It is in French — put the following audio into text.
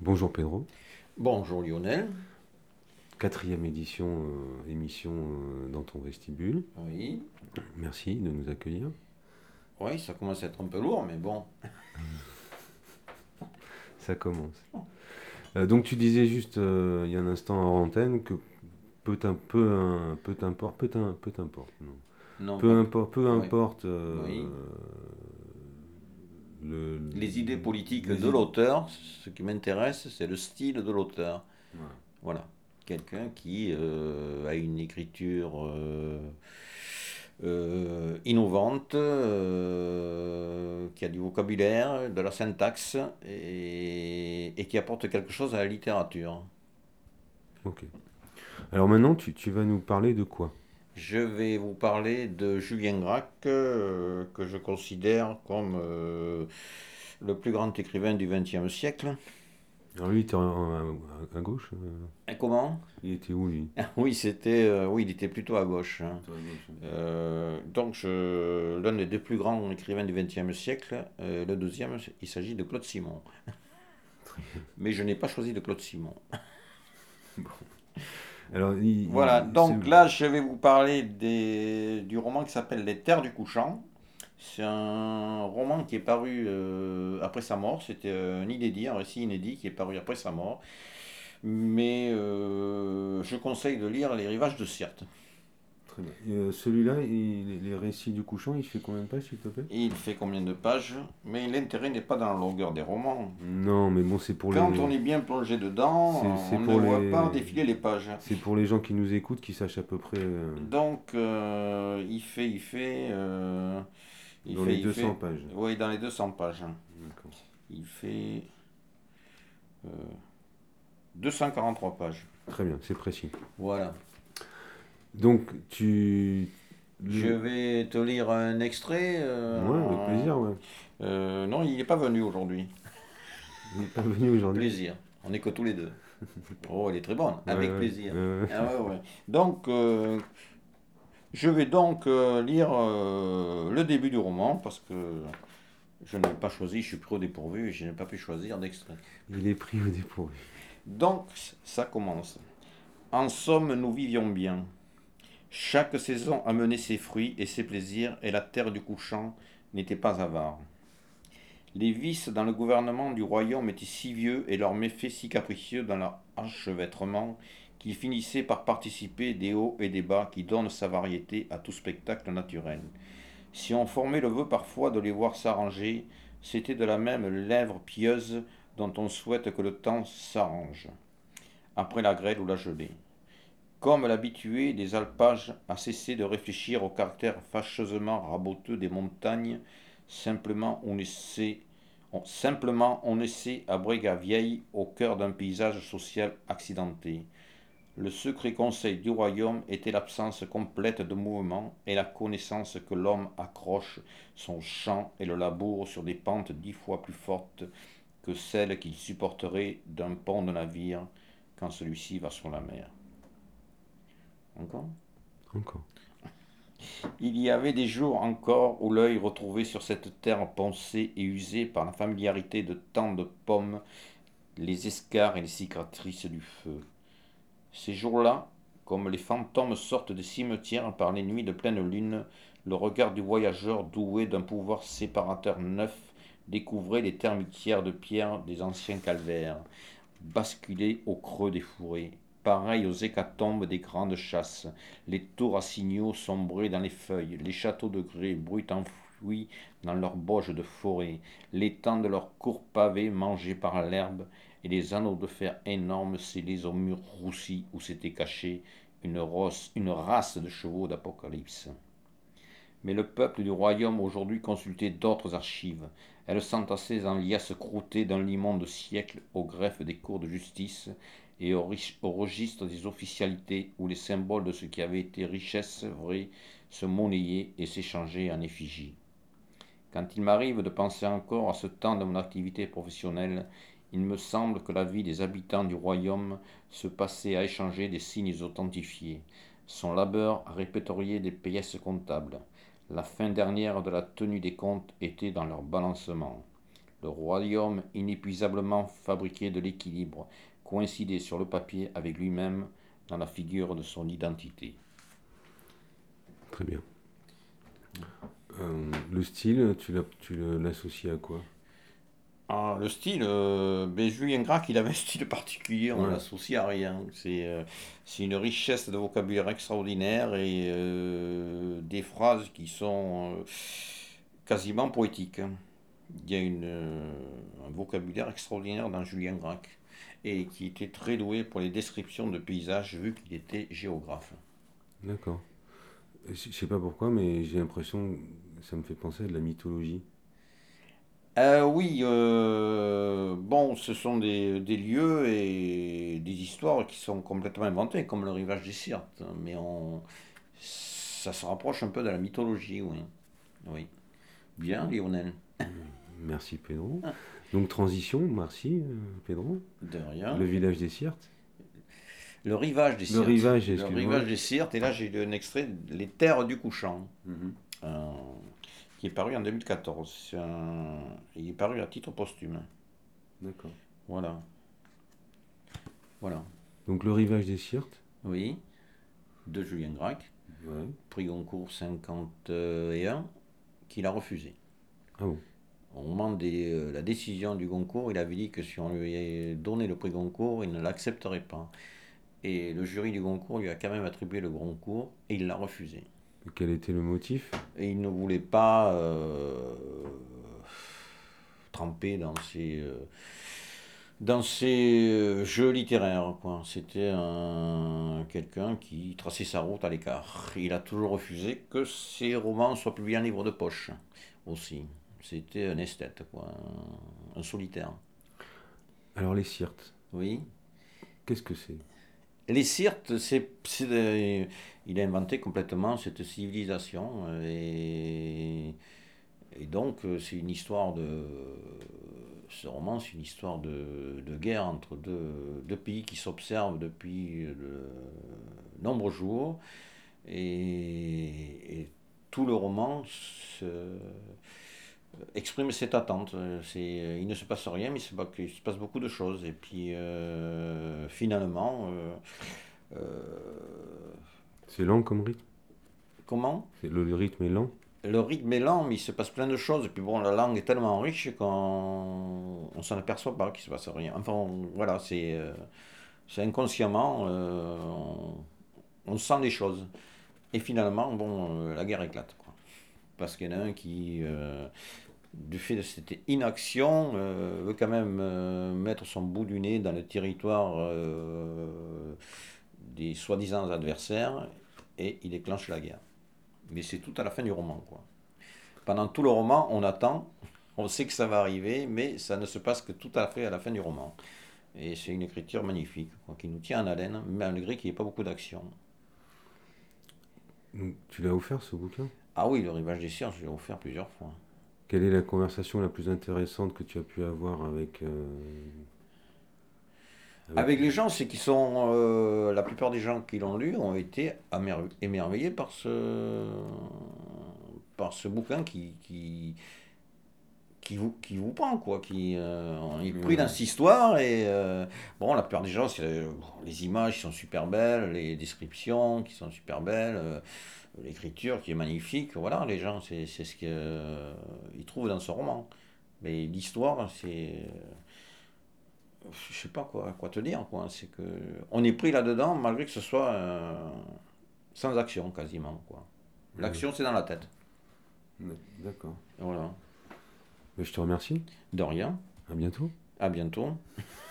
Bonjour Pedro, Bonjour Lionel. quatrième émission dans ton vestibule. Oui, Merci de nous accueillir. oui, ça commence à être un peu lourd, mais bon. Ça commence. Donc tu disais juste il y a un instant en antenne que peu importe, non. Non, pas. Peu Oui, importe oui. le, Les idées politiques les de idées. l'auteur, ce qui m'intéresse, c'est le style de l'auteur. Voilà. Voilà. Quelqu'un qui a une écriture innovante, qui a du vocabulaire, de la syntaxe et qui apporte quelque chose à la littérature. Ok. Alors maintenant tu vas nous parler de quoi? Je vais vous parler de Julien Gracq, que je considère comme le plus grand écrivain du XXe siècle. Alors lui il était à gauche. Et comment? Il était où lui? Oui, oui, il était plutôt à gauche, hein. Plutôt à gauche, hein. L'un des deux plus grands écrivains du XXe siècle, le deuxième, il s'agit de Claude Simon. Mais je n'ai pas choisi de Claude Simon. Alors Voilà, c'est donc là, je vais vous parler du roman qui s'appelle Les Terres du Couchant. C'est un roman qui est paru après sa mort. C'était un inédit, un récit inédit qui est paru après sa mort. Mais je conseille de lire Les Rivages de Syrte. très bien. Celui-là, les récits du couchant, il fait combien de pages, s'il te plaît? Et il fait combien de pages? Mais l'intérêt n'est pas dans la longueur des romans. Non, mais bon, c'est pour Quand on les, est bien plongé dedans, c'est on ne pour voit pas les, défiler les pages. c'est pour les gens qui nous écoutent, qui sachent à peu près Donc, dans les il 200 fait, pages. oui, dans les 200 pages. D'accord. Il fait 243 pages. Très bien, c'est précis. Voilà. Donc, Je le, vais te lire un extrait. ouais, avec plaisir, ouais. Non, il n'est pas venu aujourd'hui. Il n'est pas venu aujourd'hui. Plaisir. On est que tous les deux. Oh, elle est très bonne. Ouais, Avec ouais, plaisir. ouais. Ah ouais, ouais. Donc, je vais donc lire le début du roman parce que je n'ai pas choisi, je suis pris au dépourvu et je n'ai pas pu choisir d'extrait. Il est pris au dépourvu. Donc, ça commence. En somme, nous vivions bien. Chaque saison amenait ses fruits et ses plaisirs, et la terre du couchant n'était pas avare. Les vices dans le gouvernement du royaume étaient si vieux et leurs méfaits si capricieux dans leur enchevêtrement qu'ils finissaient par participer des hauts et des bas qui donnent sa variété à tout spectacle naturel. Si on formait le vœu parfois de les voir s'arranger, c'était de la même lèvre pieuse dont on souhaite que le temps s'arrange, après la grêle ou la gelée. Comme l'habitué des alpages a cessé de réfléchir au caractère fâcheusement raboteux des montagnes, simplement on essaie à Bréga-Vieille, au cœur d'un paysage social accidenté. Le secret conseil du royaume était l'absence complète de mouvement et la connaissance que l'homme accroche son champ et le laboure sur des pentes 10 fois plus fortes que celles qu'il supporterait d'un pont de navire quand celui-ci va sur la mer. Encore? Encore. Il y avait des jours encore où l'œil retrouvait sur cette terre poncée et usée par la familiarité de tant de pommes les escarres et les cicatrices du feu. Ces jours-là, comme les fantômes sortent des cimetières par les nuits de pleine lune, le regard du voyageur doué d'un pouvoir séparateur neuf découvrait les termitières de pierre des anciens calvaires, basculer au creux des fourrés, pareil aux hécatombes des grandes chasses, les tours à signaux sombrés dans les feuilles, les châteaux de grès bruits enfouis dans leurs boges de forêt, l'étang de leurs cours pavés mangés par l'herbe, et les anneaux de fer énormes scellés aux murs roussis où s'était cachée une race de chevaux d'Apocalypse. Mais le peuple du royaume aujourd'hui consultait d'autres archives. Elles s'entassaient en liasses croûtées d'un l'immonde siècle au greffe des cours de justice et au registre des officialités où les symboles de ce qui avait été richesse vraie se monnayaient et s'échangeaient en effigie. Quand il m'arrive de penser encore à ce temps de mon activité professionnelle, il me semble que la vie des habitants du royaume se passait à échanger des signes authentifiés, son labeur à répertorier des pièces comptables. La fin dernière de la tenue des comptes était dans leur balancement. Le royaume inépuisablement fabriqué de l'équilibre coïncidait sur le papier avec lui-même dans la figure de son identité. Très bien. Le style, tu l'associes à quoi? Ah, le style, Julien Gracq, il avait un style particulier, on ne Ouais, l'associe à rien. C'est une richesse de vocabulaire extraordinaire et des phrases qui sont quasiment poétiques, hein. Il y a un vocabulaire extraordinaire dans Julien Gracq et qui était très doué pour les descriptions de paysages vu qu'il était géographe. d'accord. Je sais pas pourquoi, mais j'ai l'impression que ça me fait penser à de la mythologie. Oui, bon, ce sont des lieux et des histoires qui sont complètement inventées, comme le rivage des Sirtes, mais ça se rapproche un peu de la mythologie, oui. Oui. Bien, Lionel. Merci Pedro. Ah, Donc transition, merci Pedro. de Le rien. village des Sirtes. Le rivage des Le Sirtes. rivage, Le excuse-moi. rivage des Sirtes, et là j'ai lu un extrait, Les Terres du Couchant, Mhm. euh, qui est paru en 2014. Il est paru à titre posthume. D'accord. Voilà. Voilà. Donc le rivage des Sirtes. Oui, de Julien Gracq. Ouais. Prix Goncourt 51, qu'il a refusé. Ah bon. Au moment de la décision du Goncourt, il avait dit que si on lui avait donné le prix Goncourt, il ne l'accepterait pas. Et le jury du Goncourt lui a quand même attribué le Goncourt et il l'a refusé. Et quel était le motif? Et il ne voulait pas tremper dans ces jeux littéraires, quoi. C'était quelqu'un qui traçait sa route à l'écart. Il a toujours refusé que ses romans soient publiés en livre de poche aussi. C'était un esthète, quoi, un solitaire. Alors les Sirtes, Oui. qu'est-ce que c'est? Les Sirtes, il a inventé complètement cette civilisation et donc c'est une histoire de ce roman, c'est une histoire de guerre entre deux pays qui s'observent depuis de nombreux jours et tout le roman exprime cette attente. Il ne se passe rien, mais il se passe beaucoup de choses. Et puis finalement, C'est lent comme rythme? comment? Le rythme est lent? Le rythme est lent, mais il se passe plein de choses. Et puis bon, la langue est tellement riche qu'on on s'en aperçoit pas qu'il se passe rien. Enfin, voilà, c'est inconsciemment, on sent les choses. Et finalement, bon, la guerre éclate, quoi. Parce qu'il y en a un qui, du fait de cette inaction, veut quand même mettre son bout du nez dans le territoire des soi-disant adversaires et il déclenche la guerre. Mais c'est tout à la fin du roman, quoi. Pendant tout le roman, on attend, on sait que ça va arriver, mais ça ne se passe que tout à fait à la fin du roman. Et c'est une écriture magnifique, quoi, qui nous tient en haleine, malgré qu'il n'y ait pas beaucoup d'action. Donc, tu l'as offert ce bouquin? Ah oui, le rivage des Cierges, je l'ai offert plusieurs fois. Quelle est la conversation la plus intéressante que tu as pu avoir avec... Avec les gens, c'est qu'ils sont. La plupart des gens qui l'ont lu ont été émerveillés par ce bouquin qui vous prend, quoi. On est pris dans Ouais. cette histoire et. Bon, la plupart des gens, les images qui sont super belles, les descriptions qui sont super belles, l'écriture qui est magnifique. Voilà, les gens, c'est ce qu'ils trouvent dans ce roman. Mais l'histoire, je sais pas quoi te dire, quoi. C'est que on est pris là-dedans malgré que ce soit sans action quasiment, quoi. Ouais. L'action c'est dans la tête. D'accord. Voilà. Mais je te remercie. De rien. À bientôt. À bientôt.